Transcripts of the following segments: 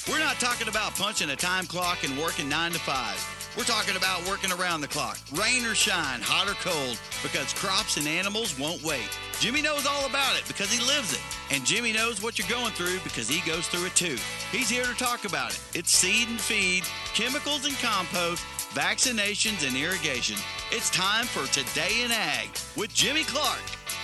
We're not talking about punching a time clock and working 9 to 5. We're talking about working around the clock, rain or shine, hot or cold, because crops and animals won't wait. Jimmy knows all about it because he lives it. And Jimmy knows what you're going through because he goes through it too. He's here to talk about it. It's seed and feed, chemicals and compost, vaccinations and irrigation. It's time for Today in Ag with Jimmy Clark.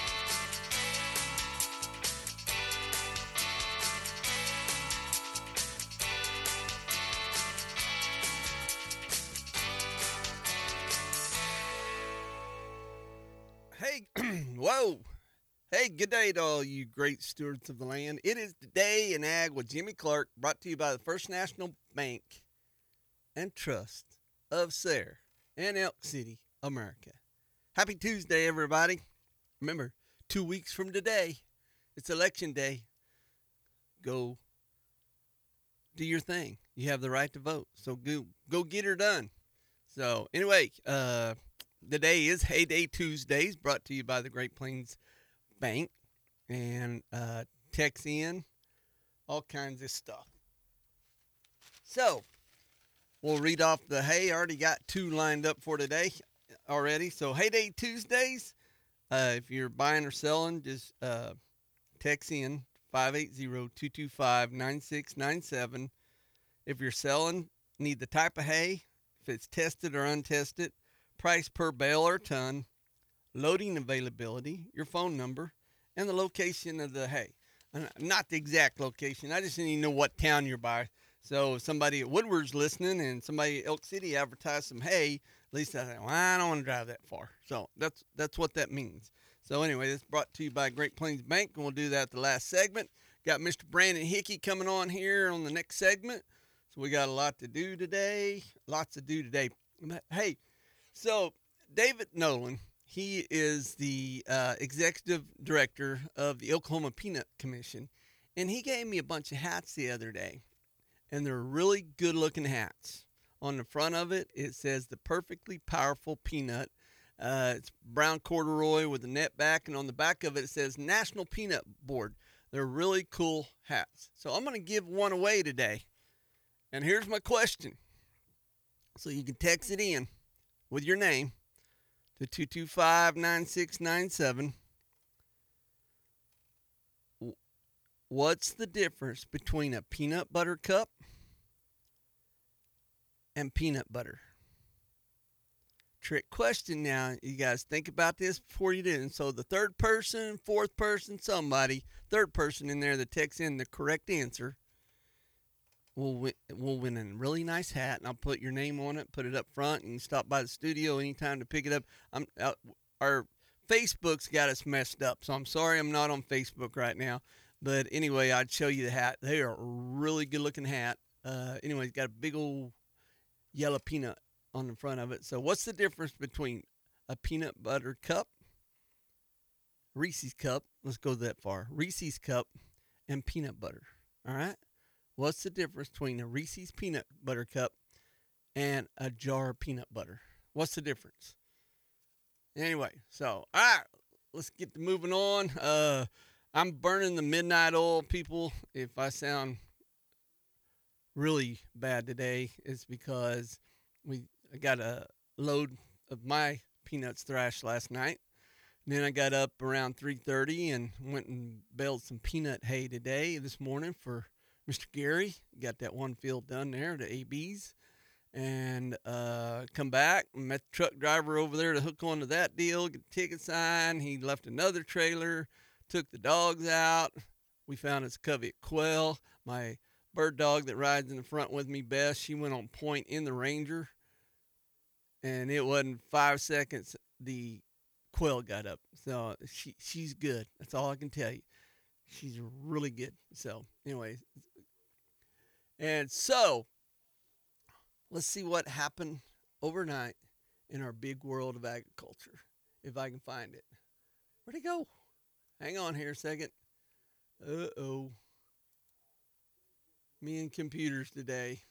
Hey, whoa. Hey, good day to all you great stewards of the land. It is Today in Ag with Jimmy Clark, brought to you by the First National Bank and Trust of Sayre and Elk City, America. Happy Tuesday, everybody. Remember, 2 weeks from today, it's election day. Go do your thing. You have the right to vote, so go get her done. So, anyway, today is Heyday Tuesdays, brought to you by the Great Plains Bank and Tex-In, all kinds of stuff. So, we'll read off the hay. I already got two lined up for today already. So, Heyday Tuesdays, if you're buying or selling, just Tex-In 580-225-9697. If you're selling, need the type of hay, if it's tested or untested, price per bale or ton, loading availability, your phone number, and the location of the hay. Not the exact location. I just need to know what town you're by. So if somebody at Woodward's listening and somebody at Elk City advertised some hay, at least I think, well, I don't want to drive that far. So that's what that means. So anyway, it's brought to you by Great Plains Bank, and we'll do that at the last segment. Got Mr. Brandon Hickey coming on here on the next segment. So we got a lot to do today. Lots to do today. Hey, so David Nolan, he is the executive director of the Oklahoma Peanut Commission, and he gave me a bunch of hats the other day, and they're really good-looking hats. On the front of it, it says the perfectly powerful peanut. It's brown corduroy with a net back, and on the back of it, it says National Peanut Board. They're really cool hats. So I'm going to give one away today, and here's my question. So you can text it in with your name to 225-9697. What's the difference between a peanut butter cup and peanut butter? Trick question now. You guys think about this before you do. And so the third person, fourth person, somebody, third person in there that texts in the correct answer will win a really nice hat, and I'll put your name on it, put it up front, and stop by the studio anytime to pick it up. Our Facebook's got us messed up, so I'm sorry I'm not on Facebook right now. But anyway, I'd show you the hat. They are a really good-looking hat. Anyway, it's got a big old yellow peanut on the front of it. So what's the difference between a peanut butter cup, Reese's cup, let's go that far, Reese's cup, and peanut butter, all right? What's the difference between a Reese's peanut butter cup and a jar of peanut butter? What's the difference? Anyway, so, all right, let's get to moving on. I'm burning the midnight oil, people. If I sound really bad today, it's because I got a load of my peanuts thrashed last night. And then I got up around 3:30 and went and baled some peanut hay this morning for Mr. Gary. Got that one field done there, the ABs. And come back, met the truck driver over there to hook onto that deal, get the ticket signed. He left another trailer, took the dogs out. We found his covey of quail. My bird dog that rides in the front with me, Beth, she went on point in the Ranger. And it wasn't 5 seconds, the quail got up. So she's good. That's all I can tell you. She's really good. So anyway, and so let's see what happened overnight in our big world of agriculture, if I can find it. Where'd it go? Hang on here a second. Uh-oh. Me and computers today.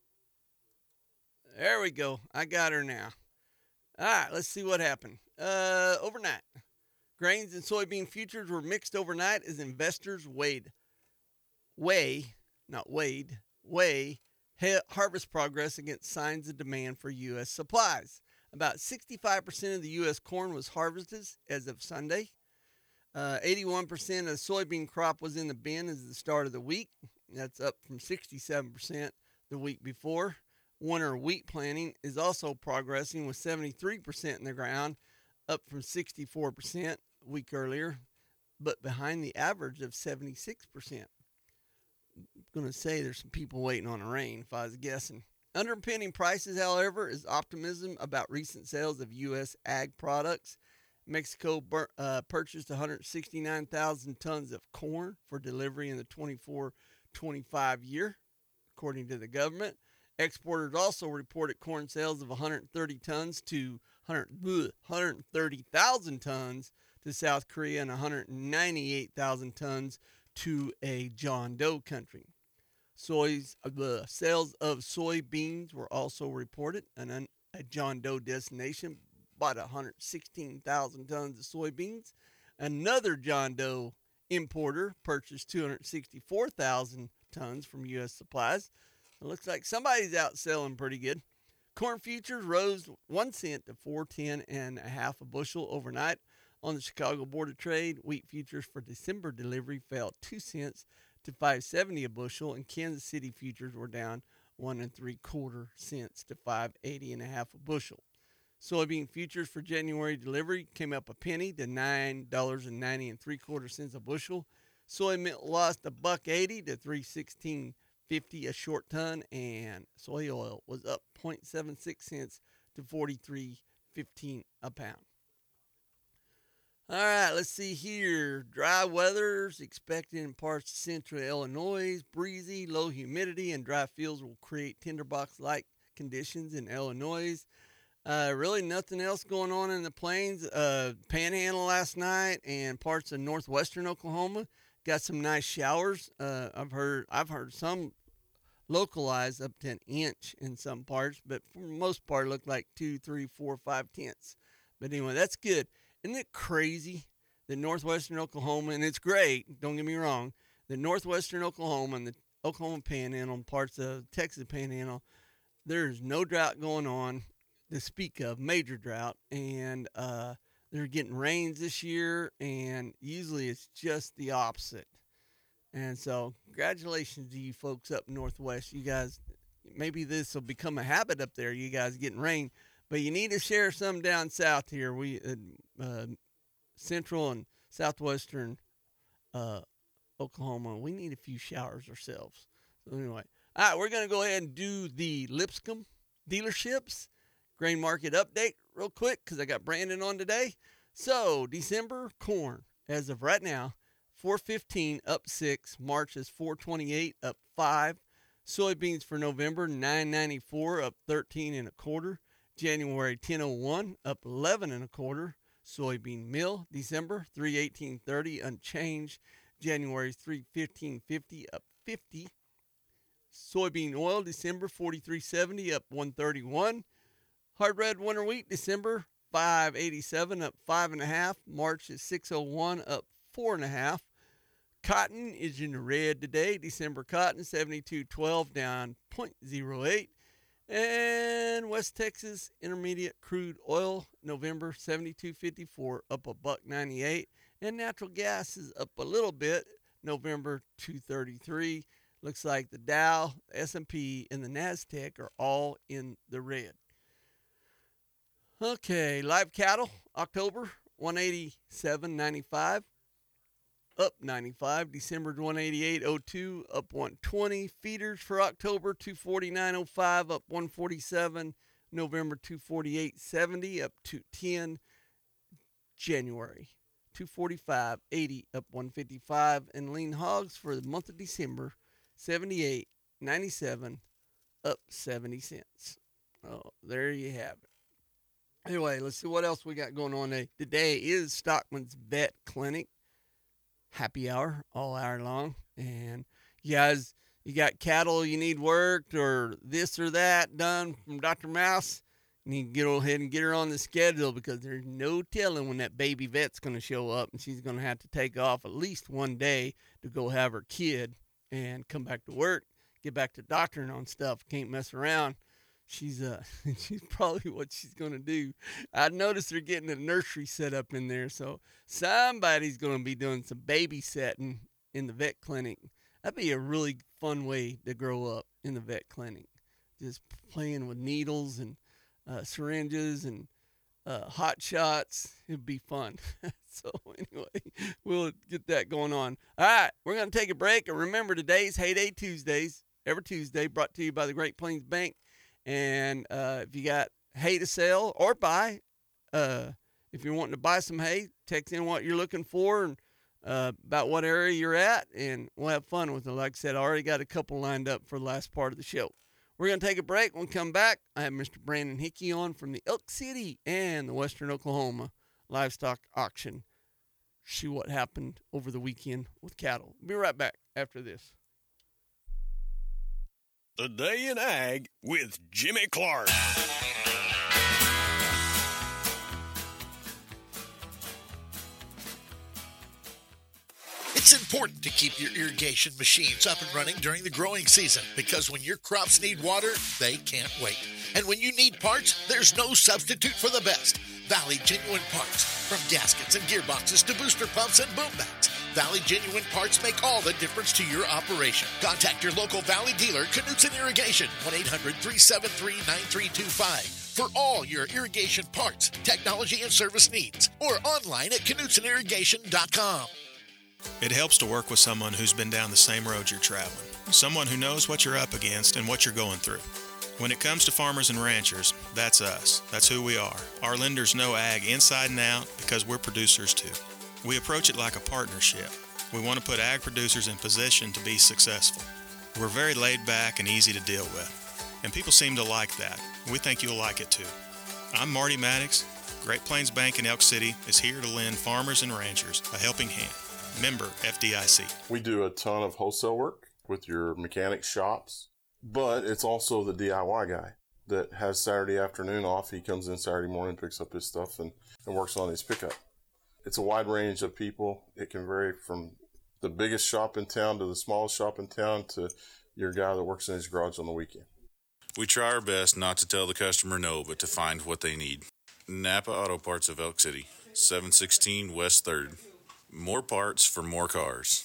There we go. I got her now. All right, let's see what happened. Overnight, grains and soybean futures were mixed overnight as investors weighed weigh harvest progress against signs of demand for U.S. supplies. About 65% of the U.S. corn was harvested as of Sunday. 81% of the soybean crop was in the bin as the start of the week. That's up from 67% the week before. Winter wheat planting is also progressing with 73% in the ground, up from 64% a week earlier, but behind the average of 76%. I'm going to say there's some people waiting on the rain, if I was guessing. Underpinning prices, however, is optimism about recent sales of U.S. ag products. Mexico purchased 169,000 tons of corn for delivery in the 24-25 year, according to the government. Exporters also reported corn sales of 130,000 tons to South Korea and 198,000 tons to a John Doe country. Sales of soybeans were also reported. A John Doe destination bought 116,000 tons of soybeans. Another John Doe importer purchased 264,000 tons from U.S. supplies. It looks like somebody's out selling pretty good. Corn futures rose 1 cent to $4.10 and a half a bushel overnight on the Chicago Board of Trade. Wheat futures for December delivery fell 2 cents to $5.70 a bushel, and Kansas City futures were down 1 3/4 cents to $5.80 and a half a bushel. Soybean futures for January delivery came up a penny to $9.90 3/4 a bushel. Soy meal lost $1.80 to $3.1650 a short ton, and soy oil was up 0.76 cents to $43.15 a pound. All right, let's see here. Dry weather's expected in parts of central Illinois. Breezy, low humidity, and dry fields will create tinderbox-like conditions in Illinois. Really nothing else going on in the plains. Panhandle last night and parts of northwestern Oklahoma got some nice showers. I've heard some localized up to an inch in some parts, but for the most part, it looked like 2, 3, 4, 5 tenths. But anyway, that's good. Isn't it crazy that northwestern Oklahoma, and it's great, don't get me wrong, that northwestern Oklahoma and the Oklahoma Panhandle and parts of Texas Panhandle, there's no drought going on to speak of, major drought, and they're getting rains this year, and usually it's just the opposite. And so congratulations to you folks up northwest. You guys, maybe this will become a habit up there, you guys getting rain, but you need to share some down south here. We central and southwestern Oklahoma, we need a few showers ourselves. So anyway, all right, we're going to go ahead and do the Lipscomb dealerships grain market update real quick because I got Brandon on today. So December corn as of right now, 415 up 6. March is 428 up 5. Soybeans for November 994 up 13 1/4. January 1001 up 11 1/4. Soybean meal December 318.30 unchanged. January 315.50 up 50. Soybean oil December 43.70 up 131. Hard red winter wheat December 587 up 5.5. March is 601 up 4.5. Cotton is in the red today. December cotton 72.12 down 0.08. And West Texas Intermediate crude oil November 72.54 up $1.98. And natural gas is up a little bit. November 233. Looks like the Dow, S&P, and the NASDAQ are all in the red. Okay, live cattle October 187.95 up 95. December 188.02 up 120. Feeders for October 249.05 up 147. November 248.70 up 210. January 245.80 up 155. And lean hogs for the month of December 78.97 up 70 cents. Oh, there you have it. Anyway, let's see what else we got going on today. Today is Stockman's Vet Clinic. Happy hour all hour long. And you guys, you got cattle you need worked or this or that done from Dr. Mouse, you need to go ahead and get her on the schedule because there's no telling when that baby vet's going to show up, and she's going to have to take off at least one day to go have her kid and come back to work, get back to doctoring on stuff. Can't mess around. She's she's probably what she's gonna do. I noticed they're getting a nursery set up in there, so somebody's gonna be doing some babysitting in the vet clinic. That'd be a really fun way to grow up, in the vet clinic, just playing with needles and syringes and hot shots. It'd be fun. So anyway, we'll get that going on. All right, we're going to take a break. And remember, today's Heyday Tuesdays, every Tuesday, brought to you by the Great Plains Bank. And if you got hay to sell or buy, if you're wanting to buy some hay, text in what you're looking for and about what area you're at, and we'll have fun with it. Like I said, I already got a couple lined up for the last part of the show. We're going to take a break. When we come back, I have Mr. Brandon Hickey on from the Elk City and the Western Oklahoma Livestock Auction. See what happened over the weekend with cattle. Be right back after this. The Day in Ag with Jimmy Clark. It's important to keep your irrigation machines up and running during the growing season, because when your crops need water, they can't wait. And when you need parts, there's no substitute for the best. Valley Genuine Parts. From gaskets and gearboxes to booster pumps and boom mats, Valley Genuine Parts make all the difference to your operation. Contact your local Valley dealer, Knutson Irrigation, 1-800-373-9325. For all your irrigation parts, technology, and service needs. Or online at KnutsonIrrigation.com. It helps to work with someone who's been down the same road you're traveling, someone who knows what you're up against and what you're going through. When it comes to farmers and ranchers, that's us. That's who we are. Our lenders know ag inside and out because we're producers too. We approach it like a partnership. We want to put ag producers in position to be successful. We're very laid back and easy to deal with, and people seem to like that. We think you'll like it too. I'm Marty Maddox. Great Plains Bank in Elk City is here to lend farmers and ranchers a helping hand. Member FDIC. We do a ton of wholesale work with your mechanic shops, but it's also the DIY guy that has Saturday afternoon off. He comes in Saturday morning, picks up his stuff, and works on his pickup. It's a wide range of people. It can vary from the biggest shop in town to the smallest shop in town to your guy that works in his garage on the weekend. We try our best not to tell the customer no, but to find what they need. Napa Auto Parts of Elk City, 716 West 3rd. More parts for more cars.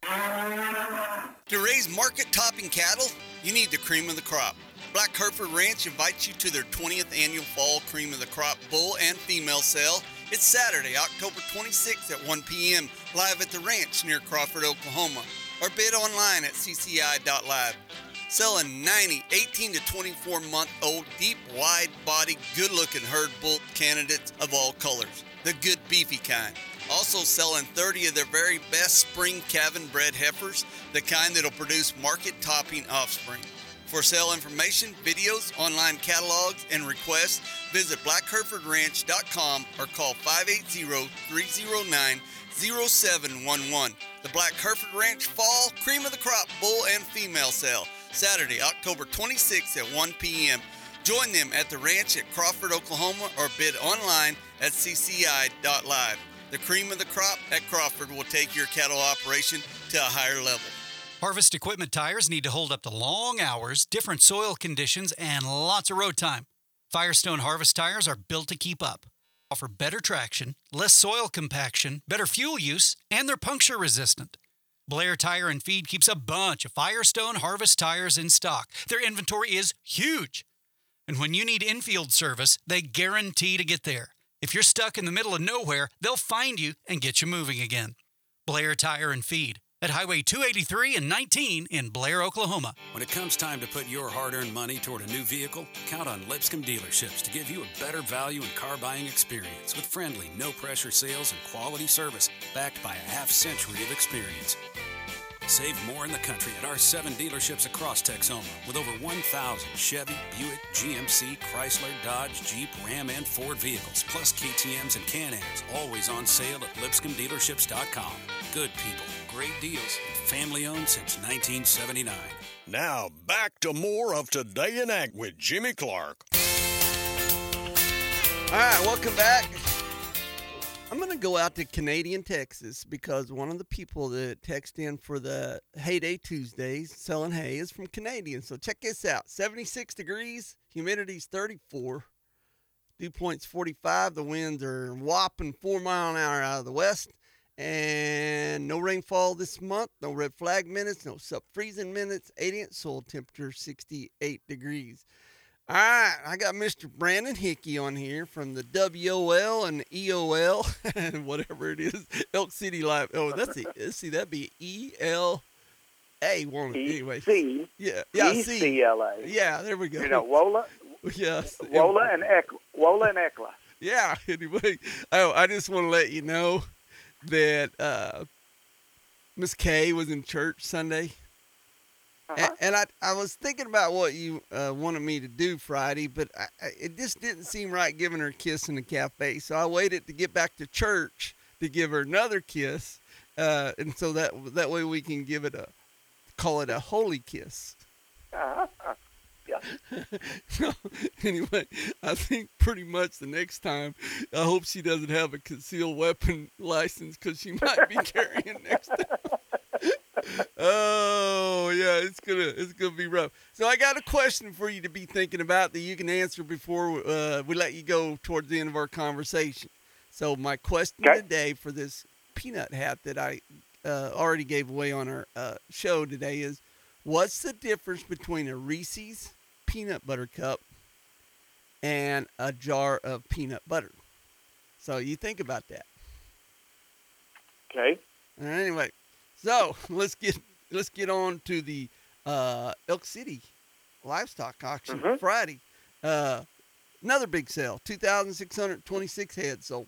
To raise market-topping cattle, you need the cream of the crop. Black Hereford Ranch invites you to their 20th annual Fall Cream of the Crop bull and female sale. It's Saturday, October 26th at 1 p.m. live at the ranch near Crawford, Oklahoma, or bid online at cci.live. Selling 90 18 to 24-month-old, deep, wide-body, good-looking herd bull candidates of all colors, the good beefy kind. Also selling 30 of their very best spring calving bred heifers, the kind that'll produce market-topping offspring. For sale information, videos, online catalogs, and requests, visit blackherefordranch.com or call 580-309-0711. The Black Hereford Ranch Fall Cream of the Crop Bull and Female Sale, Saturday, October 26th at 1 p.m. Join them at the ranch at Crawford, Oklahoma, or bid online at cci.live. The cream of the crop at Crawford will take your cattle operation to a higher level. Harvest Equipment tires need to hold up to long hours, different soil conditions, and lots of road time. Firestone Harvest tires are built to keep up. Offer better traction, less soil compaction, better fuel use, and they're puncture resistant. Blair Tire and Feed keeps a bunch of Firestone Harvest tires in stock. Their inventory is huge. And when you need infield service, they guarantee to get there. If you're stuck in the middle of nowhere, they'll find you and get you moving again. Blair Tire and Feed at Highway 283 and 19 in Blair, Oklahoma. When it comes time to put your hard-earned money toward a new vehicle, count on Lipscomb Dealerships to give you a better value and car buying experience with friendly, no-pressure sales and quality service backed by a half-century of experience. Save more in the country at our 7 dealerships across Texoma with over 1,000 Chevy, Buick, GMC, Chrysler, Dodge, Jeep, Ram, and Ford vehicles, plus KTMs and Can-Ams, always on sale at LipscombDealerships.com. Good people, great deals, family-owned since 1979. Now, back to more of Today in Ag with Jimmy Clark. All right, welcome back. I'm going to go out to Canadian, Texas, because one of the people that text in for the Heyday Tuesdays selling hay is from Canadian. So check this out. 76 degrees, humidity's 34, dew point's 45. The winds are whopping 4 mile an hour out of the west. And no rainfall this month, no red flag minutes, no sub-freezing minutes, 8-inch soil temperature, 68 degrees. All right, I got Mr. Brandon Hickey on here from the WOL and EOL, and whatever it is, Elk City Live. Oh, that's it. Let's see, that'd be ELA, won't it? Anyway. Yeah, ECLA. Yeah, there we go. You know, WOLA. Yes. WOLA and ECLA. Yeah, anyway, I just want to let you know that Miss Kay was in church Sunday. Uh-huh. And I was thinking about what you wanted me to do Friday, but it just didn't seem right giving her a kiss in the cafe. So I waited to get back to church to give her another kiss, and so that way we can call it a holy kiss. Uh-huh. Yeah. So, anyway, I think pretty much the next time, I hope she doesn't have a concealed weapon license, because she might be carrying next time. Oh yeah, it's gonna be rough. So I got a question for you to be thinking about that you can answer before we let you go towards the end of our conversation. So my question today for this peanut hat that I already gave away on our show today is, what's the difference between a Reese's peanut butter cup and a jar of peanut butter? So you think about that. Okay. Anyway. So let's get on to the Elk City livestock auction Friday. Another big sale, 2,626 heads sold.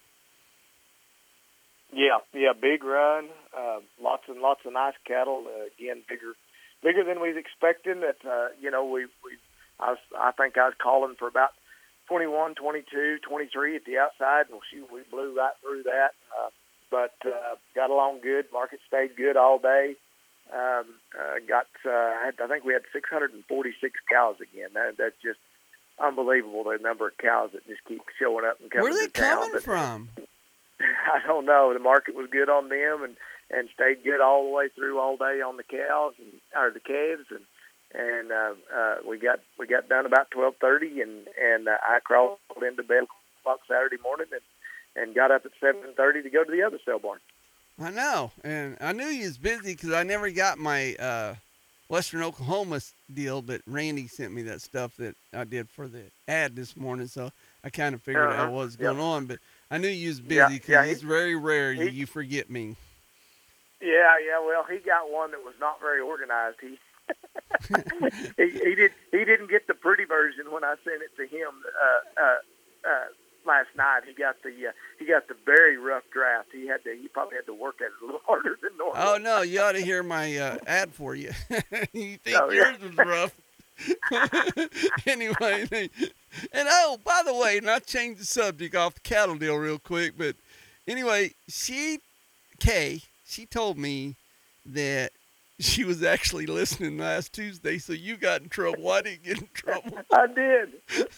Yeah, big run. Lots and lots of nice cattle. Again, bigger than we was expecting. That I think I was calling for about 21, 22, 23 at the outside, and we blew right through that. But got along good. Market stayed good all day. I think we had 646 cows again. That's just unbelievable, the number of cows that just keep showing up and coming to town. Where are they coming from? I don't know. The market was good on them and stayed good all the way through all day on the cows or the calves, and we got done about 12:30, and I crawled into bed Saturday morning and got up at 7:30 to go to the other sale barn. I know, and I knew you was busy because I never got my Western Oklahoma deal, but Randy sent me that stuff that I did for the ad this morning, so I kind of figured out what was going on. But I knew you was busy because it's very rare you forget me. Yeah. Well, he got one that was not very organized. He didn't get the pretty version when I sent it to him. Last night he got the very rough draft. He probably had to work at it a little harder than normal. Oh no, you ought to hear my ad for you. You think yours was rough? Anyway, and by the way, not change the subject off the cattle deal real quick, but anyway, she told me that she was actually listening last Tuesday, so you got in trouble. I didn't get in trouble. I did.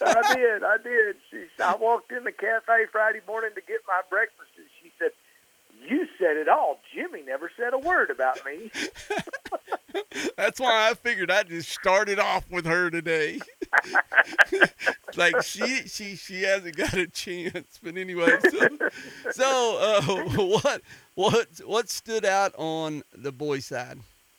I walked in the cafe Friday morning to get my breakfast, and she said, "You said it all. Jimmy never said a word about me." That's why I figured I'd just start it off with her today. Like she hasn't got a chance. But anyway, so what stood out on the boy side?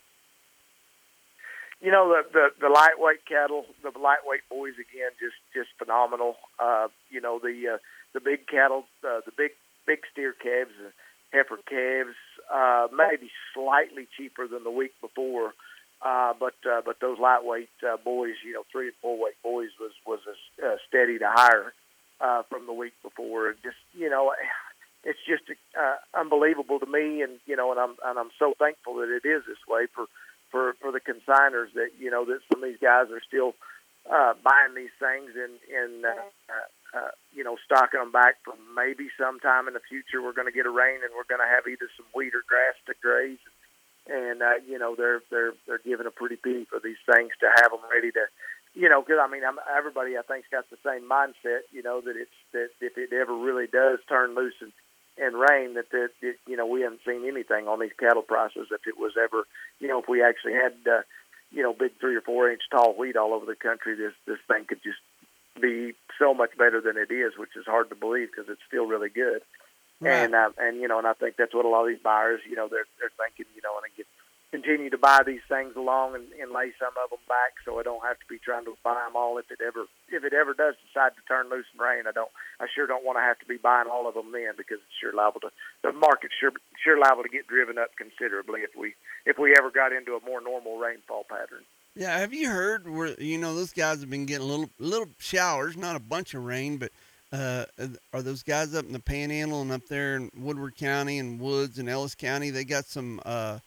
You know, the lightweight cattle, the lightweight boys again, just phenomenal. The big cattle, the big steer calves, heifer calves, maybe slightly cheaper than the week before, but those lightweight boys, 3 and 4 weight boys was steady to higher from the week before. Just it's just unbelievable to me, and I'm so thankful that it is this way for the consigners, that that some of these guys are still buying these things and stocking them back for maybe sometime in the future we're going to get a rain and we're going to have either some wheat or grass to graze, and they're giving a pretty penny for these things to have them ready to, because everybody I think's got the same mindset, that if it ever really does turn loose and rain that we haven't seen anything on these cattle prices. If it was ever, if we actually had big 3 or 4 inch tall wheat all over the country, this thing could just be so much better than it is, which is hard to believe because it's still really good. Right. And I think that's what a lot of these buyers, they're thinking, and I continue to buy these things along and lay some of them back, so I don't have to be trying to buy them all if it ever does decide to turn loose and rain. I sure don't want to have to be buying all of them then, because it's sure liable to, the market's sure liable to get driven up considerably if we ever got into a more normal rainfall pattern. Yeah, have you heard where those guys have been getting little showers, not a bunch of rain, but are those guys up in the Panhandle and up there in Woodward County and Woods and Ellis County? They got some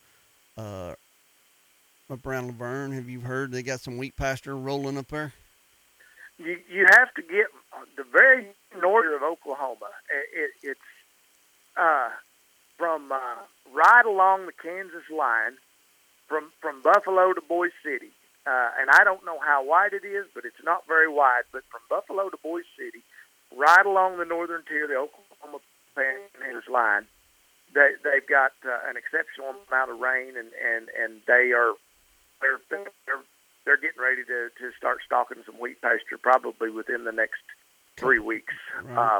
up around Laverne. Have you heard they got some wheat pasture rolling up there? You have to get the very north of Oklahoma. It's from right along the Kansas line, from Buffalo to Boise City. And I don't know how wide it is, but it's not very wide. But from Buffalo to Boise City, right along the northern tier of the Oklahoma Panhandle line, they've got an exceptional amount of rain, and they're getting ready to start stocking some wheat pasture probably within the next 3 weeks. Right.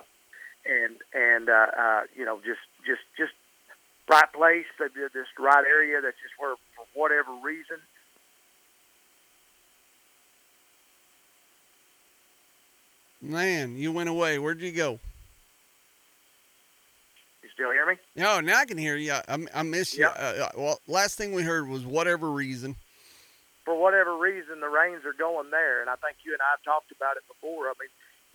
Just right place, this right area. That's just where, for whatever reason. Man, you went away. Where'd you go? You still hear me? No, now I can hear you. I miss you. Yep. Well, last thing we heard was whatever reason. For whatever reason, the rains are going there, and I think you and I have talked about it before. I mean,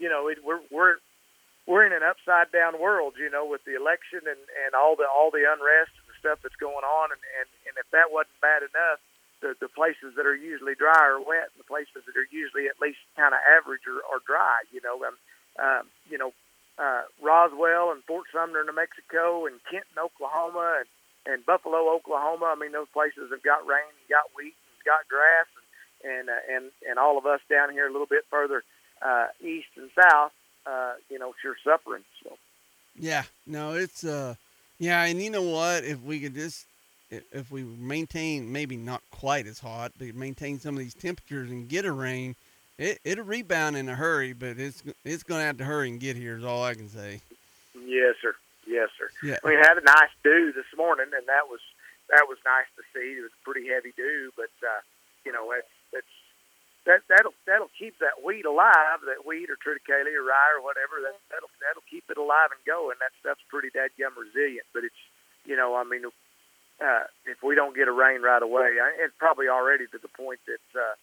we're in an upside down world, with the election and all the unrest and the stuff that's going on, and if that wasn't bad enough, the places that are usually dry are wet, and the places that are usually at least kind of average are dry. Roswell and Fort Sumner, New Mexico, and Kenton, Oklahoma, and Buffalo, Oklahoma. I mean, those places have got rain, and got wheat, and got grass, and all of us down here a little bit further east and south, sure suffering. So. Yeah, no, it's yeah, and you know what? If we could just. If we maintain, maybe not quite as hot, but maintain some of these temperatures and get a rain, it'll rebound in a hurry, but it's going to have to hurry and get here is all I can say. Yes, sir. Yes, sir. Yeah. We had a nice dew this morning, and that was nice to see. It was a pretty heavy dew, but that'll keep that wheat alive, that wheat or triticale or rye or whatever. That'll keep it alive and going. That stuff's pretty dadgum resilient. But it's if we don't get a rain right away, it's probably already to the point that,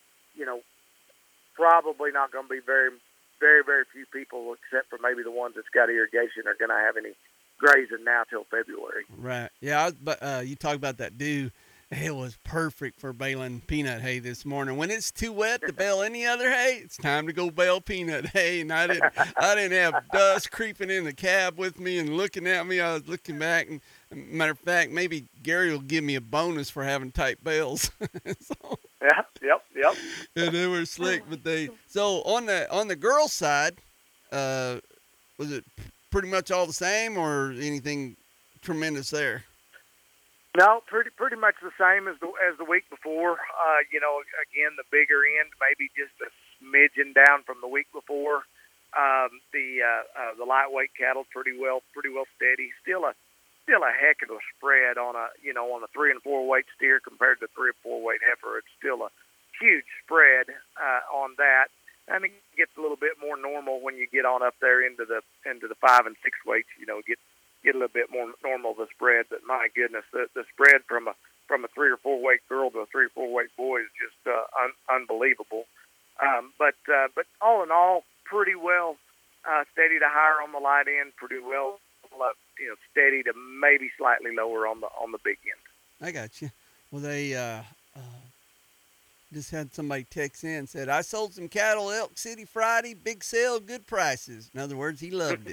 probably not going to be very, very, very few people, except for maybe the ones that's got irrigation, are going to have any grazing now till February. Right. Yeah, but you talk about that dew. It was perfect for baling peanut hay this morning. When it's too wet to bale any other hay, it's time to go bale peanut hay. And I didn't have dust creeping in the cab with me and looking at me. I was looking back, and matter of fact, maybe Gary will give me a bonus for having tight bales. Yeah, yep. And they were slick, but so on the girls' side, was it pretty much all the same, or anything tremendous there? No, pretty much the same as the week before. Again, the bigger end, maybe just a smidgen down from the week before. The lightweight cattle pretty well steady. Still a heck of a spread on a 3 and 4 weight steer compared to 3 and 4 weight heifer. It's still a huge spread on that. And it gets a little bit more normal when you get on up there into the 5 and 6 weights. Get a little bit more normal, the spread, but my goodness, the spread from a 3 or 4 weight girl to a 3 or 4 weight boy is just unbelievable. But all in all, pretty well steady to higher on the light end, pretty well steady to maybe slightly lower on the big end. I got you. Well, they just had somebody text in and said, "I sold some cattle Elk City Friday, big sale, good prices." In other words, he loved it.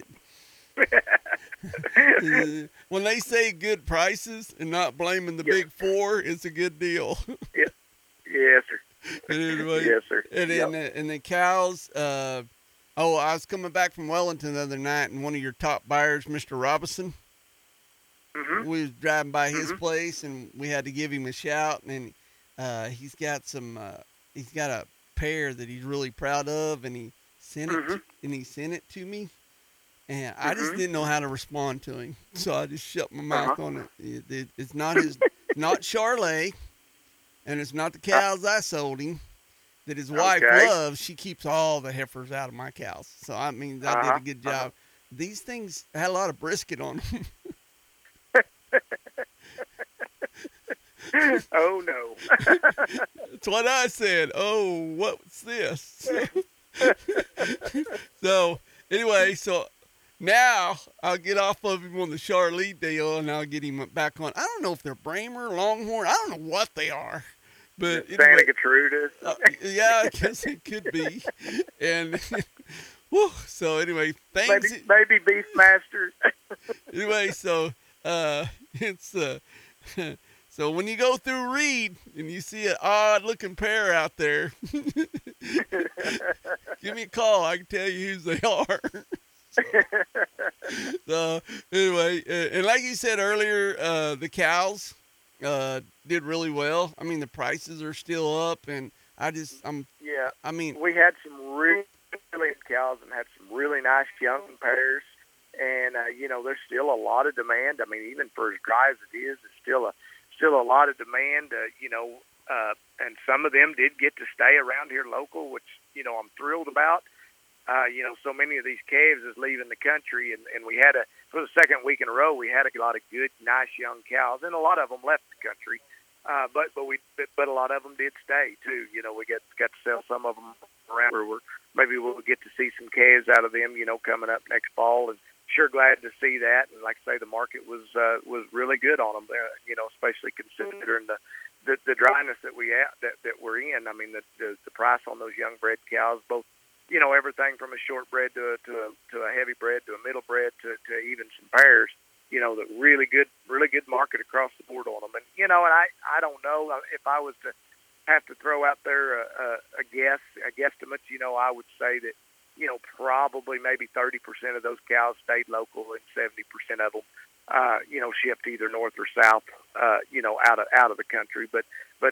When they say good prices and not blaming the big four, it's a good deal. Yes, sir. Anyway, yes, sir. And then and the cows. I was coming back from Wellington the other night, and one of your top buyers, Mr. Robinson, we was driving by his place, and we had to give him a shout. And he's got a pair that he's really proud of, and he sent it to me. And I just didn't know how to respond to him, so I just shut my mouth on it. It's not not Charlet, and it's not the cows I sold him that his wife loves. She keeps all the heifers out of my cows. So, I mean, I did a good job. These things had a lot of brisket on them. Oh, no. That's what I said. Oh, what's this? So, anyway, now I'll get off of him on the Charlie deal, and I'll get him back on. I don't know if they're Bramer, Longhorn. I don't know what they are. But Santa anyway, Gertrudis. yeah, I guess it could be. And whew, so anyway, thanks. Maybe Beastmaster. Anyway, so it's so when you go through Reed and you see an odd-looking pair out there, give me a call. I can tell you whose they are. So anyway, and like you said earlier, the cows did really well. I mean, the prices are still up, and I mean, we had some really good cows and had some really nice young pairs, and there's still a lot of demand. I mean, even for as dry as it is, it's still a lot of demand. And some of them did get to stay around here local, which I'm thrilled about. So many of these calves is leaving the country, and we had for the second week in a row, we had a lot of good, nice young cows, and a lot of them left the country. But a lot of them did stay too. We got to sell some of them around, or maybe we'll get to see some calves out of them, coming up next fall. And sure glad to see that. And like I say, the market was really good on them, especially considering the dryness that we're in. I mean, the price on those young bred cows, both, everything from a short bred to a heavy bred to a middle bred to even some pairs, the really good market across the board on them. And, and I don't know if I was to have to throw out there a guesstimate, I would say that, probably maybe 30% of those cows stayed local and 70% of them, shipped either north or south, out of the country. But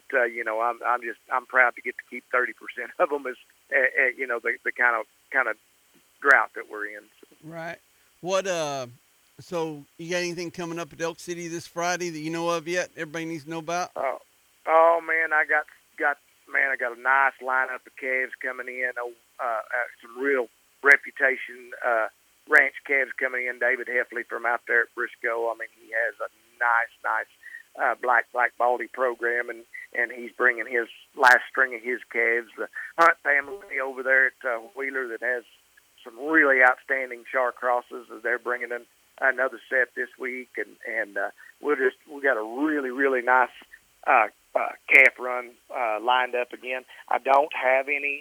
I'm proud to get to keep 30% of them as, the kind of drought that we're in. Right. What, so you got anything coming up at Elk City this Friday that you know of yet? Everybody needs to know about? Oh man, I got a nice lineup of calves coming in. Some real reputation ranch calves coming in. David Heffley from out there at Briscoe. I mean, he has a nice black baldy program, and he's bringing his last string of his calves. The Hunt family over there at Wheeler that has some really outstanding char crosses. They're bringing in another set this week, and we got a really, really nice calf run lined up again. I don't have any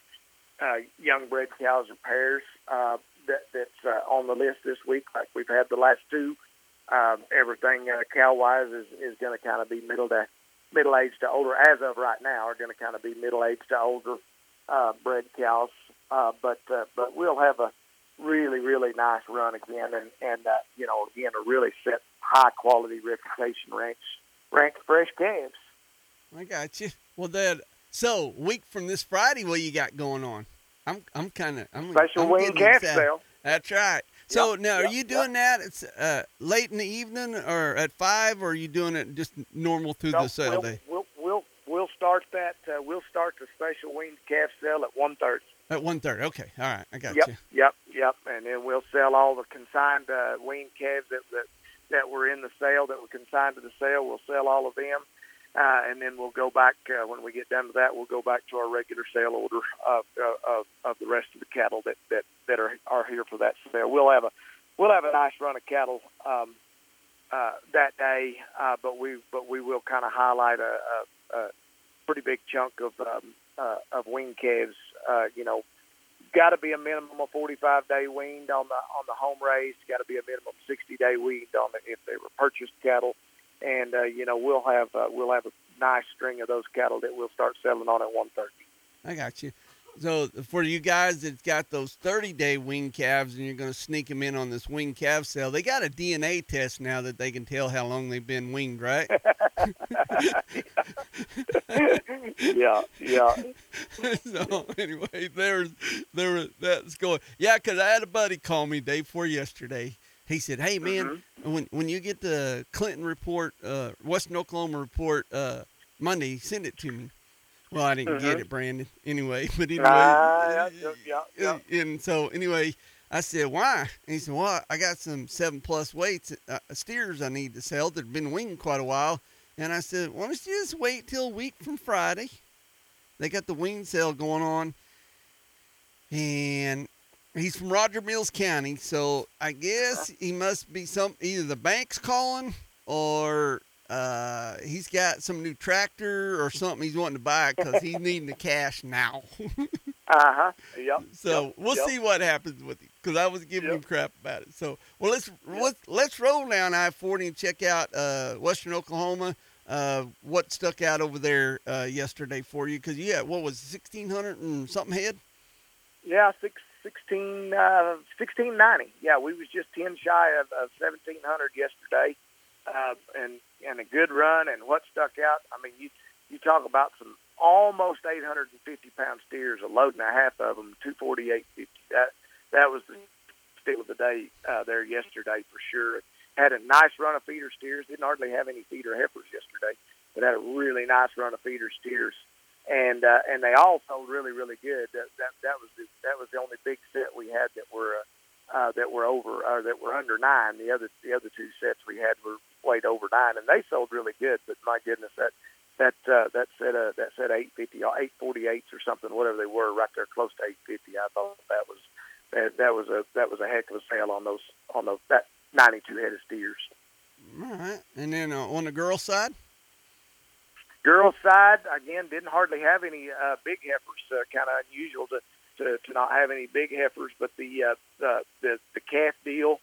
young bred cows or pairs that's on the list this week like we've had the last two. Everything cow-wise is going to kind of be middle-aged to older, as of right now, are going to kind of be middle-aged to older bred cows. But we'll have a really, really nice run again, and again, a really set high-quality reputation ranch fresh calves. I got you. Well, so week from this Friday, what you got going on? I'm special wing calf sale. That's right. So now, are you doing that? It's late in the evening, or at 5, or are you doing it just normal through the sale day? We'll start that. We'll start the special wing calf sale at 1:30. At 1:30. Okay. All right. I got you. Yep. And then we'll sell all the consigned wean calves that were in the sale, that were consigned to the sale. We'll sell all of them. And then we'll go back, when we get done with that, we'll go back to our regular sale order of the rest of the cattle that are here for that sale. We'll have a nice run of cattle that day, but we will kind of highlight a pretty big chunk of wean calves. Got to be a minimum of 45-day weaned on the home raised. Got to be a minimum 60-day weaned on it if they were purchased cattle. And we'll have a nice string of those cattle that we'll start selling on at 1:30. I got you. So for you guys that's got those 30-day wing calves and you're going to sneak them in on this wing calf sale, they got a DNA test now that they can tell how long they've been winged, right? Yeah. So anyway, that's going. Yeah, because I had a buddy call me day before yesterday. He said, "Hey man, when you get the Clinton report, Western Oklahoma report Monday, send it to me." Well, I didn't get it, Brandon. Anyway, but anyway, yeah. And so anyway, I said, "Why?" And he said, "Well, I got some 7+ weights steers I need to sell that've been winged quite a while." And I said, "Why don't you just wait till a week from Friday? They got the wing sale going on." And he's from Roger Mills County, so I guess he must be either the bank's calling or he's got some new tractor or something he's wanting to buy because he's needing the cash now. Yep. So we'll see what happens with him because I was giving him crap about it. So let's roll down I-40 and check out Western Oklahoma. What stuck out over there yesterday for you? Because what was it, 1,600 and something head? Yeah, 1690. Yeah, we was just 10 shy of 1,700 yesterday, and a good run. And what stuck out, I mean, you talk about some almost 850-pound steers, a load and a half of them, 248.50. That was the steal of the day there yesterday for sure. Had a nice run of feeder steers. Didn't hardly have any feeder heifers yesterday, but had a really nice run of feeder steers. And they all sold really, really good. That was the only big set we had that were over or that were under 9. The other two sets we had were weighed over 9, and they sold really good. But my goodness, that set 850, 848s or something, whatever they were, right there close to 850. I thought that was a heck of a sale on that 92 head of steers. All right, and then on the girl side. Girls' side, again, didn't hardly have any big heifers. Kind of unusual to not have any big heifers, but the calf deal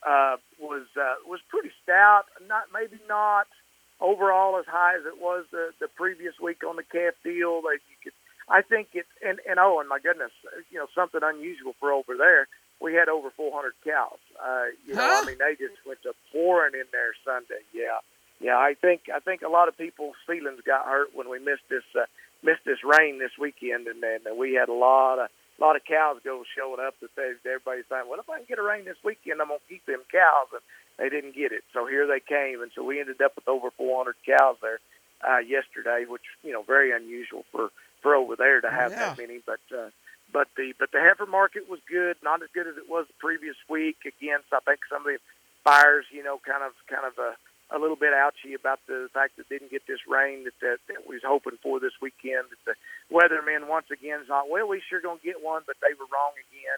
was pretty stout. Maybe not overall as high as it was the previous week on the calf deal. I think it and my goodness, something unusual for over there. We had over 400 cows. I mean, they just went to pouring in there Sunday. Yeah, I think a lot of people's feelings got hurt when we missed this rain this weekend, and we had a lot of cows showing up that everybody's saying, well, if I can get a rain this weekend, I'm gonna keep them cows, and they didn't get it. So here they came, and so we ended up with over 400 cows there yesterday, which very unusual for over there to have that many. But the heifer market was good, not as good as it was the previous week. Again, so I think some of the buyers, kind of a little bit ouchy about the fact that didn't get this rain that we was hoping for this weekend. That the weathermen once again thought, well, we sure gonna get one, but they were wrong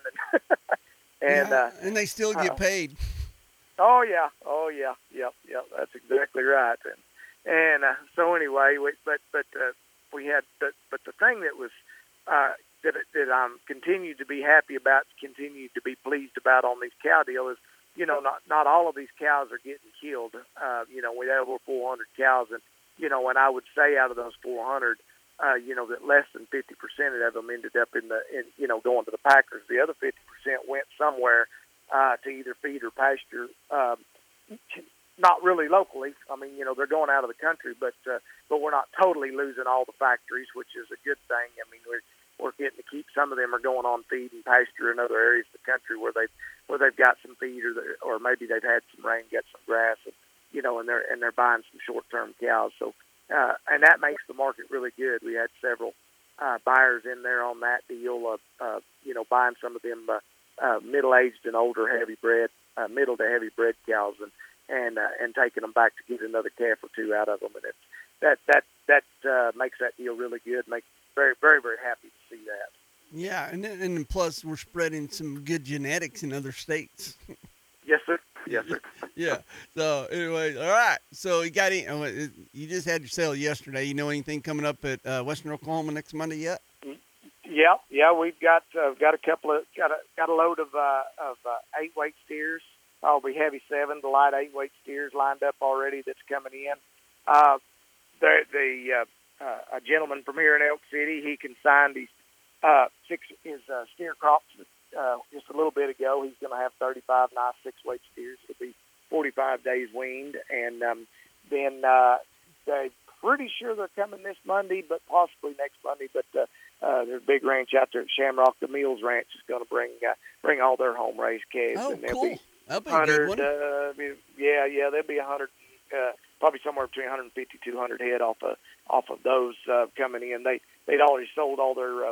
again. And they still get paid. Oh yeah, yep. That's exactly right. And so anyway, but we had, but the thing that was that I'm continued to be happy about, continued to be pleased about on these cow deal is, not all of these cows are getting killed. We have over 400 cows, and and I would say out of those 400, that less than 50% of them ended up in going to the packers. The other 50% went somewhere to either feed or pasture. Not really locally. I mean, they're going out of the country, but we're not totally losing all the factories, which is a good thing. I mean, we're getting to keep some of them are going on feed and pasture in other areas of the country where they've got some feed or maybe they've had some rain, got some grass, and and they're buying some short-term cows. So and that makes the market really good. We had several buyers in there on that deal, buying some of them middle-aged and older middle to heavy bred cows and taking them back to get another calf or two out of them, and that makes that deal really good. Makes very, very, very happy to see that. Yeah, and plus we're spreading some good genetics in other states. Yes, sir. Yeah. So anyway, all right. So you just had your sale yesterday. You know anything coming up at Western Oklahoma next Monday yet? Yeah. We've got a load of 8-weight steers. Probably heavy 7 to light 8-weight steers lined up already. That's coming in. A gentleman from here in Elk City, he consigned steer crops just a little bit ago. He's going to have 35 nice 6-weight steers. It'll be 45 days weaned, and then they're pretty sure they're coming this Monday, but possibly next Monday. But there's a big ranch out there at Shamrock. The Mills Ranch is going to bring all their home raised calves. Oh, and they'll cool. Be That'll be a good one. There'll be 100, probably somewhere between 150, 200 head off of those coming in. They'd already sold all their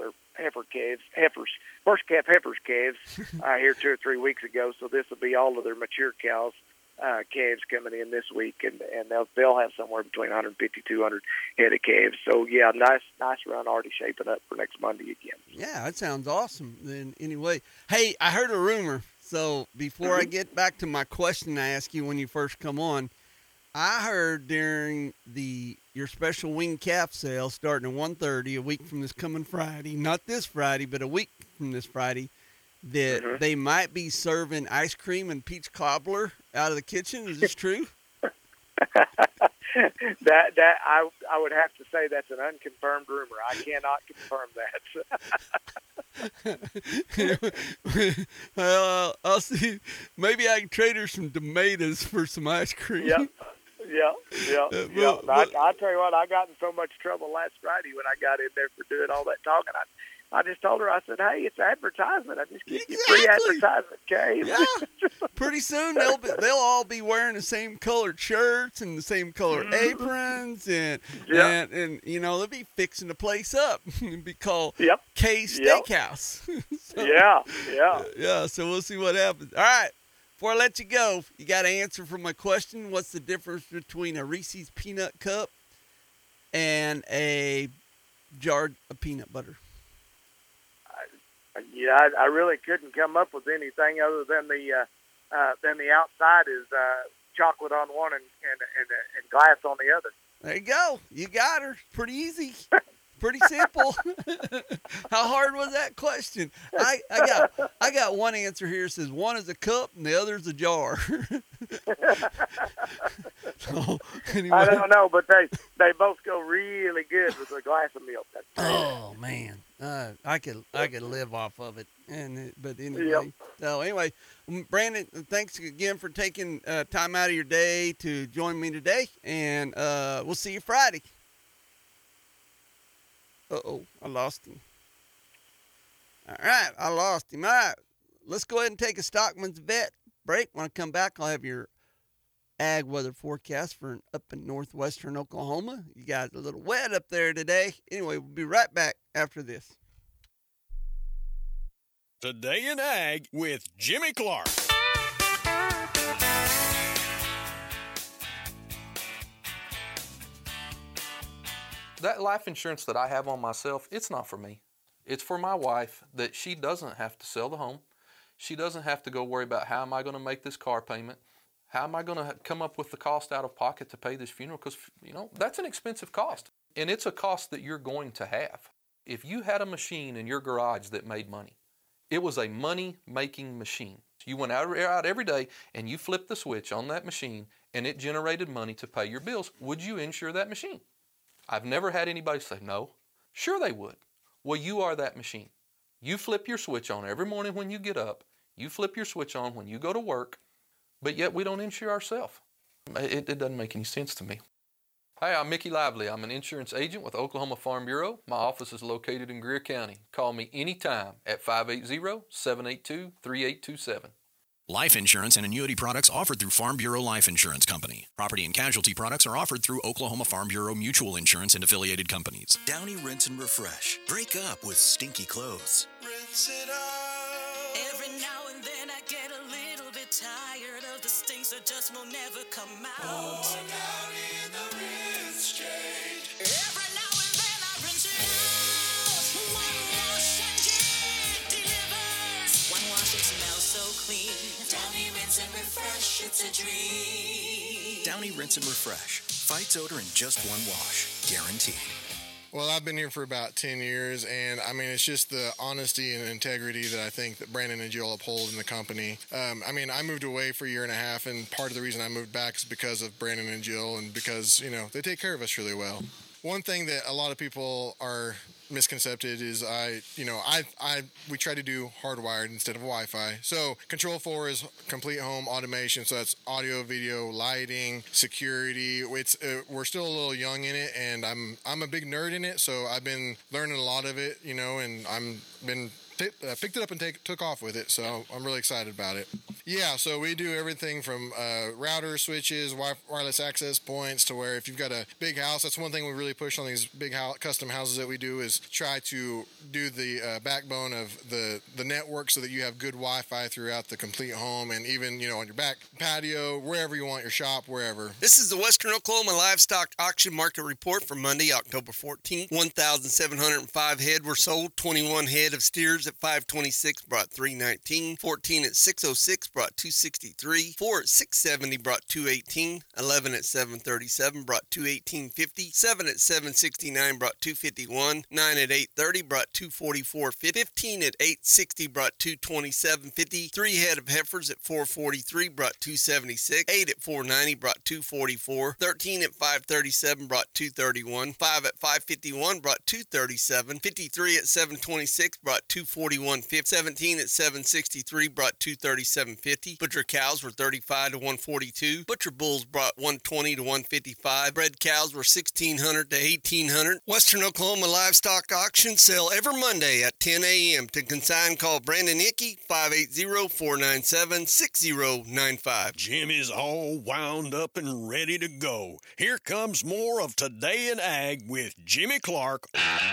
first calf heifers calves here 2 or 3 weeks ago. So this will be all of their mature cows. Calves coming in this week, and they'll have somewhere between 150, 200 head of calves. So yeah, nice run already shaping up for next Monday again. Yeah, that sounds awesome. Then anyway, hey, I heard a rumor. So before I get back to my question I asked you when you first come on, I heard during your special wing calf sale starting at 1:30 a week from this coming Friday, not this Friday, but a week from this Friday, that they might be serving ice cream and peach cobbler out of the kitchen. Is this true? That I would have to say that's an unconfirmed rumor. I cannot confirm that. Well, I'll see. Maybe I can trade her some tomatoes for some ice cream. Yep. I tell you what, I got in so much trouble last Friday when I got in there for doing all that talking. I just told her, I said, hey, it's advertisement. I just give you free advertisement, okay? Yeah. Pretty soon they'll all be wearing the same colored shirts and the same colored aprons, and they'll be fixing the place up. It'll be called K's Steakhouse. Yeah. So we'll see what happens. All right. Before I let you go, you got to answer for my question. What's the difference between a Reese's Peanut Cup and a jar of peanut butter? Yeah, I really couldn't come up with anything other than the outside is chocolate on one and glass on the other. There you go. You got her. Pretty easy. Pretty simple. How hard was that question? I got one answer here. It says one is a cup and the other is a jar. So, anyway. I don't know, but they both go really good with a glass of milk. Oh man, I could live off of it. But anyway, so anyway, Brandon, thanks again for taking time out of your day to join me today, and we'll see you Friday. I lost him. All right, I lost him. All right, let's go ahead and take a Stockman's Vet break. When I come back, I'll have your ag weather forecast for up in northwestern Oklahoma. You guys are a little wet up there today. Anyway, we'll be right back after this. Today in Ag with Jimmy Clark. That life insurance that I have on myself, it's not for me. It's for my wife, that she doesn't have to sell the home. She doesn't have to go worry about how am I going to make this car payment? How am I going to come up with the cost out of pocket to pay this funeral? Because, that's an expensive cost. And it's a cost that you're going to have. If you had a machine in your garage that made money, it was a money-making machine. You went out every day and you flipped the switch on that machine and it generated money to pay your bills. Would you insure that machine? I've never had anybody say no. Sure they would. Well, you are that machine. You flip your switch on every morning when you get up. You flip your switch on when you go to work, but yet we don't insure ourselves. It doesn't make any sense to me. Hi, I'm Mickey Lively. I'm an insurance agent with Oklahoma Farm Bureau. My office is located in Greer County. Call me anytime at 580-782-3827. Life insurance and annuity products offered through Farm Bureau Life Insurance Company. Property and casualty products are offered through Oklahoma Farm Bureau Mutual Insurance and affiliated companies. Downy Rinse and Refresh. Break up with stinky clothes. Rinse it out. Every now and then I get a little bit tired of the stinks that just will never come out. Pour down in the rinse change. Every now and then I rinse it out. One wash and it delivers. One wash, it smells so clean. Downy Rinse and Refresh, it's a dream. Downy Rinse and Refresh. Fights odor in just one wash. Guaranteed. Well, I've been here for about 10 years, and it's just the honesty and integrity that I think that Brandon and Jill uphold in the company. I moved away for a year and a half, and part of the reason I moved back is because of Brandon and Jill, and because, they take care of us really well. One thing that a lot of people are misconcepted is we try to do hardwired instead of Wi-Fi. So Control 4 is complete home automation. So that's audio, video, lighting, security. We're still a little young in it, and I'm a big nerd in it. So I've been learning a lot of it, and picked it up and took off with it, so I'm really excited about it. Yeah, so we do everything from router switches, wireless access points, to where if you've got a big house, that's one thing we really push on these big custom houses that we do, is try to do the backbone of the network so that you have good Wi-Fi throughout the complete home, and even, on your back patio, wherever you want, your shop, wherever. This is the Western Oklahoma Livestock Auction Market Report for Monday, October 14th. 1,705 head were sold, 21 head of steers at 526 brought 319, 14 at 606 brought 263, 4 at 670 brought 218, 11 at 737 brought 218.50, 7 at 769 brought 251, 9 at 830 brought 244.50, 15 at 860 brought 227.50, 3 head of heifers at 443 brought 276, 8 at 490 brought 244, 13 at 537 brought 231, 5 at 551 brought 237, 53 at 726 brought 241.50, 17 at 763 brought 237.50. Butcher cows were 35 to 142. Butcher bulls brought 120 to 155. Bred cows were 1,600 to 1,800. Western Oklahoma Livestock Auction sell every Monday at 10 a.m. To consign, call Brandon Ickey, 580-497-6095. Jim is all wound up and ready to go. Here comes more of Today in Ag with Jimmy Clark.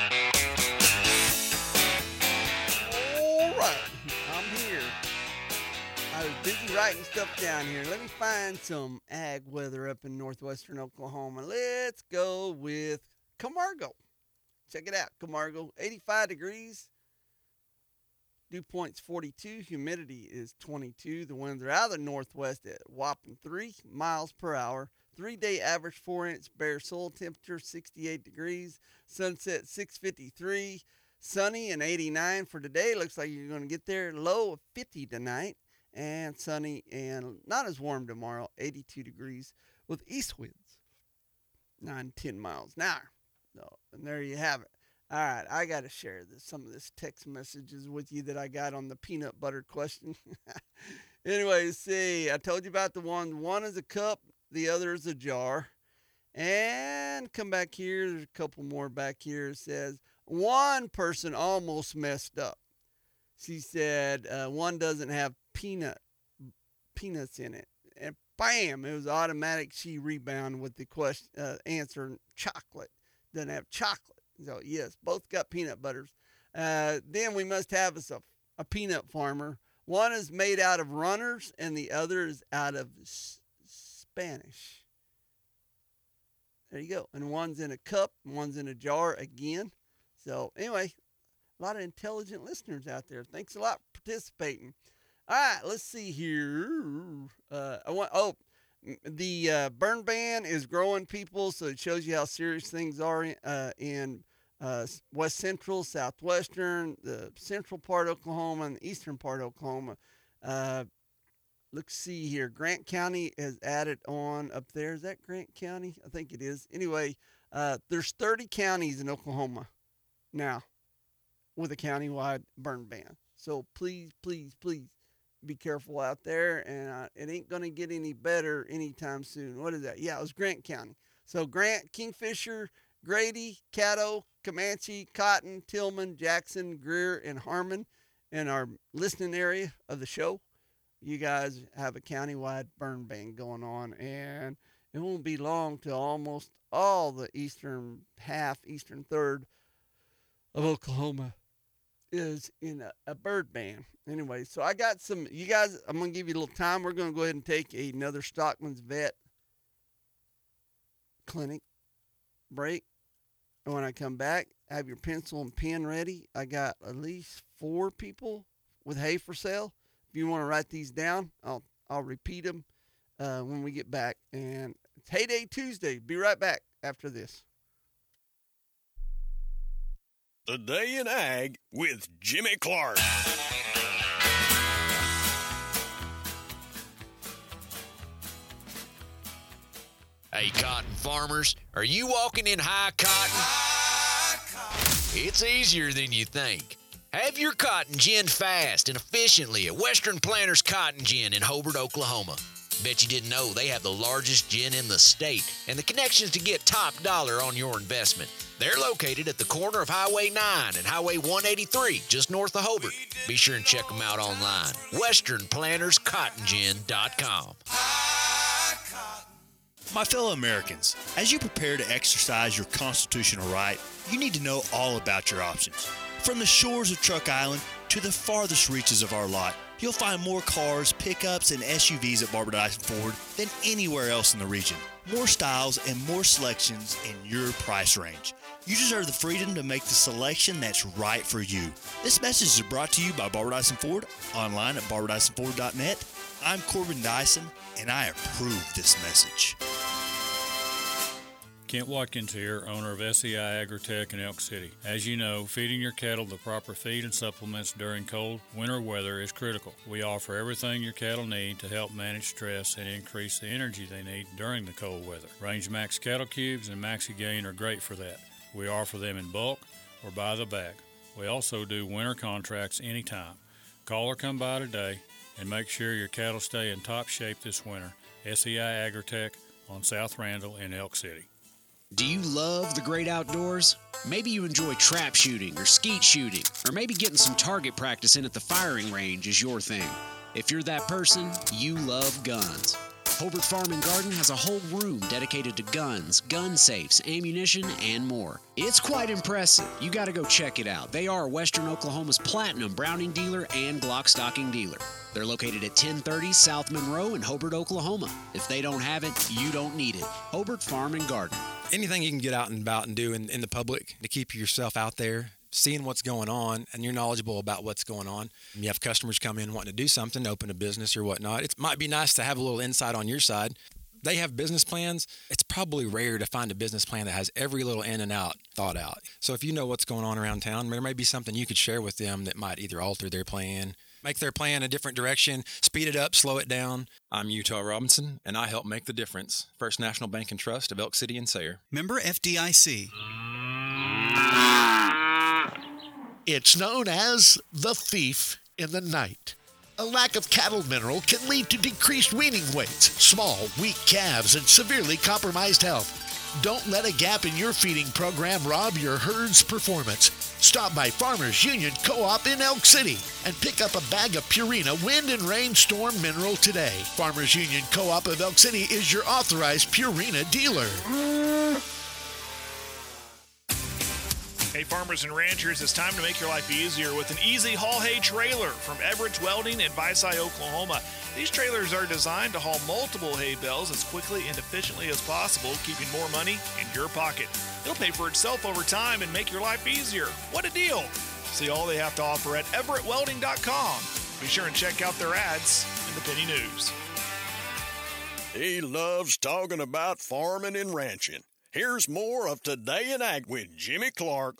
I'm here. I was busy writing stuff down here. Let me find some ag weather up in northwestern Oklahoma. Let's go with Camargo. Check it out, Camargo. 85 degrees. Dew point's 42. Humidity is 22. The winds are out of the northwest at whopping 3 miles per hour. 3-day average 4-inch bare soil temperature, 68 degrees. Sunset 6:53. Sunny and 89 for today. Looks like you're going to get there. Low of 50 tonight. And sunny and not as warm tomorrow. 82 degrees with east winds. 9-10 miles an hour. So, and there you have it. All right, I got to share some of this text messages with you that I got on the peanut butter question. Anyway, see, I told you about the one. One is a cup. The other is a jar. And come back here. There's a couple more back here. It says, one person almost messed up. She said one doesn't have peanuts in it. And bam, it was automatic. She rebounded with the question answer, chocolate. Doesn't have chocolate. So, yes, both got peanut butters. Then we must have us a peanut farmer. One is made out of runners, and the other is out of Spanish. There you go. And one's in a cup, and one's in a jar again. So, anyway, a lot of intelligent listeners out there. Thanks a lot for participating. All right, let's see here. The burn ban is growing, people, so it shows you how serious things are in west central, southwestern, the central part of Oklahoma, and the eastern part of Oklahoma. Let's see here. Grant County has added on up there. Is that Grant County? I think it is. Anyway, there's 30 counties in Oklahoma now with a countywide burn ban. So please, please, please be careful out there. And it ain't going to get any better anytime soon. What is that? Yeah, it was Grant County. So Grant, Kingfisher, Grady, Caddo, Comanche, Cotton, Tillman, Jackson, Greer, and Harmon in our listening area of the show. You guys have a countywide burn ban going on, and it won't be long till almost all the eastern third of Oklahoma is in a bird ban. Anyway, so I got some, you guys, I'm going to give you a little time. We're going to go ahead and take another Stockman's Vet clinic break. And when I come back, have your pencil and pen ready. I got at least 4 people with hay for sale. If you want to write these down, I'll repeat them when we get back. And it's Hay Day Tuesday. Be right back after this. Today in Ag with Jimmy Clark. Hey, cotton farmers, are you walking in high cotton? High cotton. It's easier than you think. Have your cotton gin fast and efficiently at Western Planters Cotton Gin in Hobart, Oklahoma. Bet you didn't know they have the largest gin in the state and the connections to get top dollar on your investment. They're located at the corner of Highway 9 and Highway 183, just north of Hobart. Be sure and check them out online. WesternPlantersCottonGin.com. My fellow Americans, as you prepare to exercise your constitutional right, you need to know all about your options. From the shores of Truck Island to the farthest reaches of our lot, you'll find more cars, pickups, and SUVs at Barbara Dyson Ford than anywhere else in the region. More styles and more selections in your price range. You deserve the freedom to make the selection that's right for you. This message is brought to you by Barbara Dyson Ford, online at barbaradysonford.net. I'm Corbin Dyson, and I approve this message. Kent Watkins here, owner of SEI Agritech in Elk City. As you know, feeding your cattle the proper feed and supplements during cold winter weather is critical. We offer everything your cattle need to help manage stress and increase the energy they need during the cold weather. Range Max Cattle Cubes and Maxi Gain are great for that. We offer them in bulk or by the bag. We also do winter contracts anytime. Call or come by today and make sure your cattle stay in top shape this winter. SEI Agritech on South Randall in Elk City. Do you love the great outdoors? Maybe you enjoy trap shooting or skeet shooting, or maybe getting some target practice in at the firing range is your thing. If you're that person, you love guns. Hobart Farm and Garden has a whole room dedicated to guns, gun safes, ammunition, and more. It's quite impressive. You got to go check it out. They are Western Oklahoma's platinum Browning dealer and Glock stocking dealer. They're located at 1030 South Monroe in Hobart, Oklahoma. If they don't have it, you don't need it. Hobart Farm and Garden. Anything you can get out and about and do in the public to keep yourself out there, seeing what's going on, and you're knowledgeable about what's going on. You have customers come in wanting to do something, open a business or whatnot. It might be nice to have a little insight on your side. They have business plans. It's probably rare to find a business plan that has every little in and out thought out. So if you know what's going on around town, there may be something you could share with them that might either alter their plan, make their plan a different direction, speed it up, slow it down. I'm Utah Robinson, and I help make the difference. First National Bank and Trust of Elk City and Sayre. Member FDIC. It's known as the thief in the night. A lack of cattle mineral can lead to decreased weaning weights, small, weak calves, and severely compromised health. Don't let a gap in your feeding program rob your herd's performance. Stop by Farmers Union Co-op in Elk City and pick up a bag of Purina Wind and Rain Storm Mineral today. Farmers Union Co-op of Elk City is your authorized Purina dealer. Hey farmers and ranchers, it's time to make your life easier with an easy haul hay trailer from Everett's Welding in Visay, Oklahoma. These trailers are designed to haul multiple hay bales as quickly and efficiently as possible, keeping more money in your pocket. It'll pay for itself over time and make your life easier. What a deal! See all they have to offer at EverettWelding.com. Be sure and check out their ads in the Penny News. He loves talking about farming and ranching. Here's more of Today in Ag with Jimmy Clark.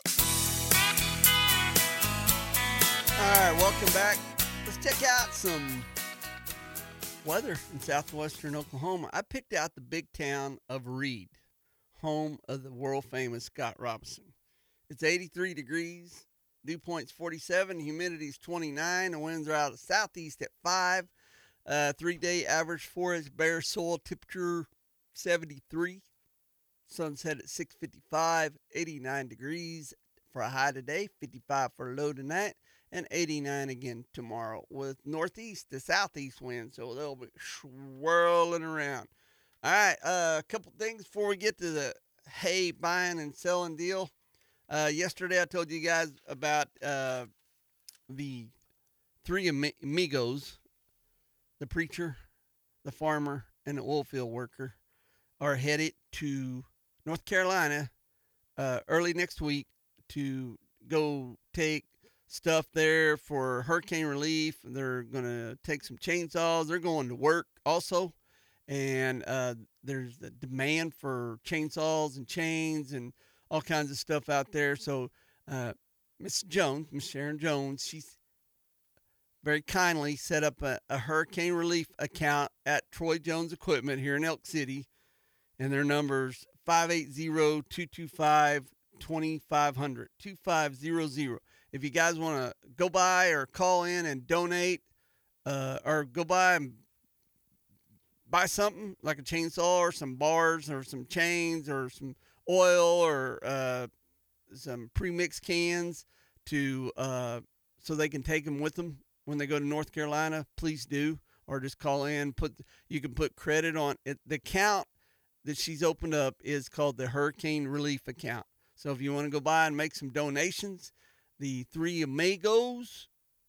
All right, welcome back. Let's check out some weather in southwestern Oklahoma. I picked out the big town of Reed, home of the world-famous Scott Robinson. It's 83 degrees, dew point's 47, humidity's 29, the winds are out of southeast at 5, 3-day average forage bare soil temperature 73. Sunset at 6:55, 89 degrees for a high today, 55 for a low tonight, and 89 again tomorrow with northeast to southeast winds, so they'll be swirling around. All right, a couple things before we get to the hay buying and selling deal. Yesterday I told you guys about the three amigos, the preacher, the farmer, and the oil field worker, are headed to North Carolina early next week to go take stuff there for hurricane relief. They're going to take some chainsaws. They're going to work also. And there's the demand for chainsaws and chains and all kinds of stuff out there. So Miss Sharon Jones, she's very kindly set up a hurricane relief account at Troy Jones Equipment here in Elk City. And their number's 580-225-2255. 2500. If you guys want to go by or call in and donate, or go by and buy something like a chainsaw or some bars or some chains or some oil or some pre-mixed cans to so they can take them with them when they go to North Carolina, please do. Or just call in. You can put credit on it. The account that she's opened up is called the Hurricane Relief Account. So if you want to go by and make some donations, the three amigos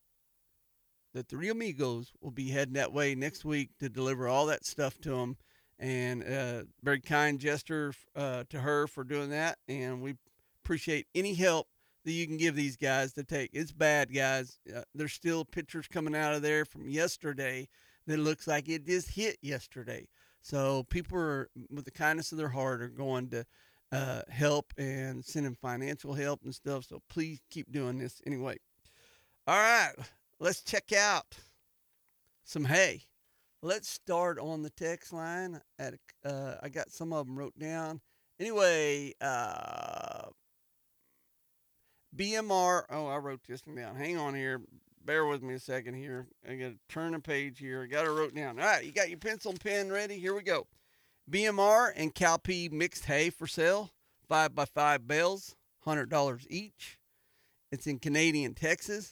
will be heading that way next week to deliver all that stuff to them. And very kind gesture to her for doing that. And we appreciate any help that you can give these guys to take. It's bad, guys. There's still pictures coming out of there from yesterday that looks like it just hit yesterday. So people are, with the kindness of their heart, are going to help and sending financial help and stuff. So please keep doing this anyway. All right, let's check out some hay. Let's start on the text line. I got some of them wrote down. Anyway, BMR. Oh, I wrote this one down. Hang on here. Bear with me a second here. I got to turn a page here. I got it wrote down. All right, you got your pencil and pen ready? Here we go. BMR and Calpea mixed hay for sale. 5x5 bales, $100 each. It's in Canadian, Texas.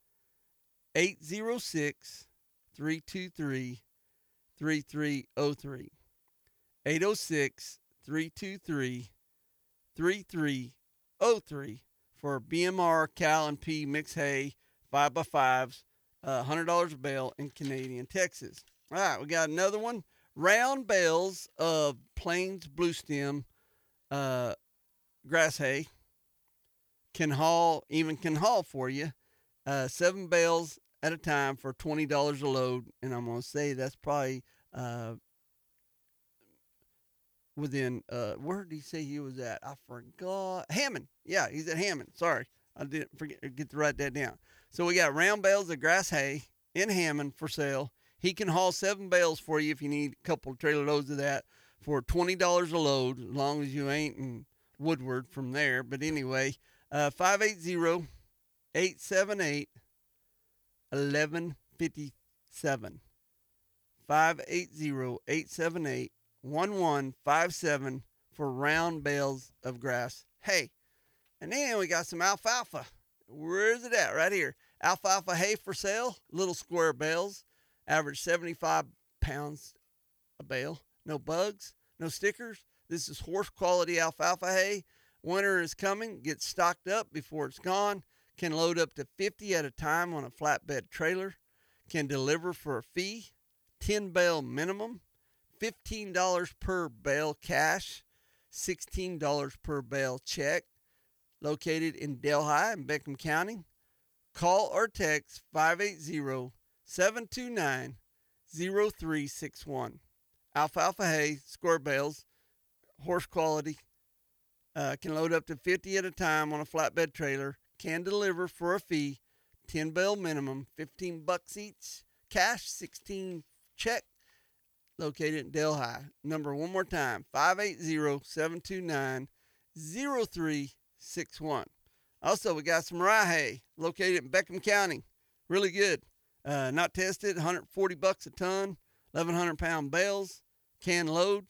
806-323-3303. 806-323-3303 for BMR, Cal, and P mixed hay. 5x5s, $100 a bale in Canadian, Texas. All right, we got another one. Round bales of Plains Blue Stem grass hay can haul for you 7 bales at a time for $20 a load. And I'm going to say that's probably within, where did he say he was at? I forgot. Hammond. Yeah, he's at Hammond. Sorry. I didn't get to write that down. So we got round bales of grass hay in Hammond for sale. He can haul 7 bales for you if you need a couple of trailer loads of that for $20 a load, as long as you ain't in Woodward from there. But anyway, 580-878-1157. 580-878-1157 for round bales of grass hay. And then we got some alfalfa. Where's it at? Right here. Alfalfa hay for sale. Little square bales. Average 75 pounds a bale. No bugs. No stickers. This is horse quality alfalfa hay. Winter is coming. Get stocked up before it's gone. Can load up to 50 at a time on a flatbed trailer. Can deliver for a fee. 10 bale minimum. $15 per bale cash. $16 per bale check. Located in Delhi and Beckham County. Call or text 580-729-0361. Alfalfa hay, square bales, horse quality. Can load up to 50 at a time on a flatbed trailer. Can deliver for a fee. 10 bale minimum, $15 each. Cash, 16 check. Located in Delhi. Number one more time, 580-729-0361. Also, we got some rye hay located in Beckham County. Really good. Not tested, $140 a ton, 1,100 pound bales. Can load,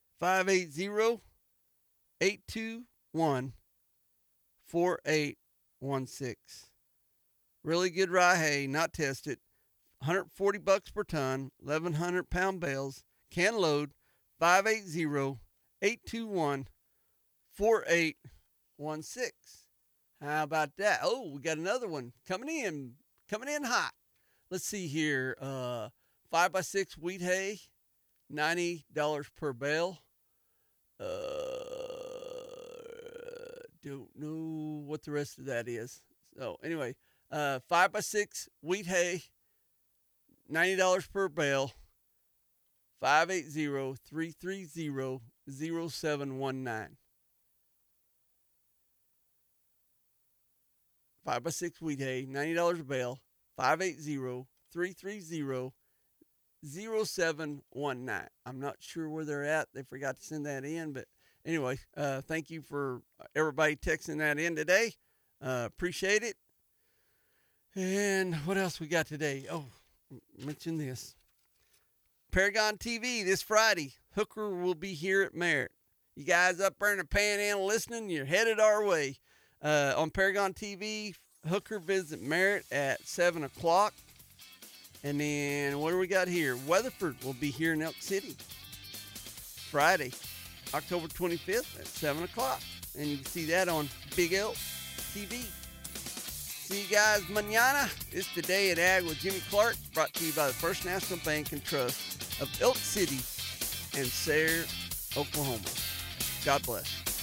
580-821-4816. Really good rye hay, not tested. $140 per ton, 1,100 pound bales. Can load, 580-821-4816. How about that? Oh, we got another one coming in hot. Let's see here. 5x6 wheat hay, $90 per bale. Don't know what the rest of that is. So anyway, 5x6 wheat hay, $90 per bale. 580-330-0719. 5x6 wheat hay, $90 a bale. 580-330-0719. I'm not sure where they're at. They forgot to send that in, but Anyway, thank you for everybody texting that in today. Appreciate it. And what else we got today? Oh, mention this. Paragon TV this Friday. Hooker will be here at Merritt. You guys up there in the Panhandle listening, you're headed our way. On Paragon TV, Hooker visit Merritt at 7 o'clock. And then what do we got here? Weatherford will be here in Elk City Friday, October 25th at 7 o'clock. And you can see that on Big Elk TV. See you guys mañana. It's the Day at Ag with Jimmy Clark, brought to you by the First National Bank and Trust of Elk City and Sayre, Oklahoma. God bless.